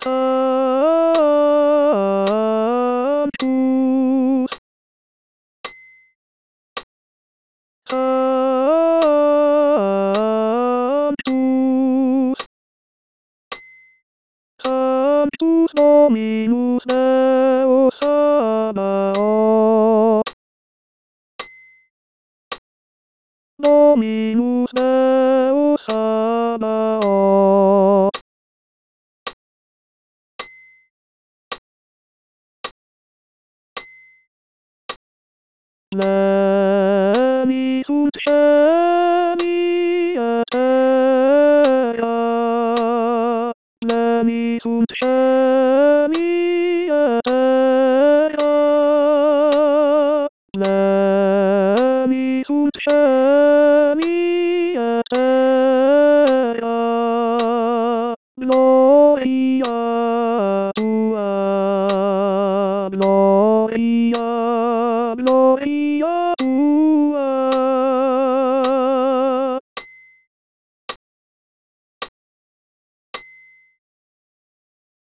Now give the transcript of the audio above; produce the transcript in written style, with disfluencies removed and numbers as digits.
Sanctus. Sanctus. Sanctus Dominus Deus Sabaoth. Dominus Deus Sabaoth. Pleni sunt celi et terra. Pleni sunt celi et terra. Pleni sunt celi et terra. Gloria tua, gloria, gloria.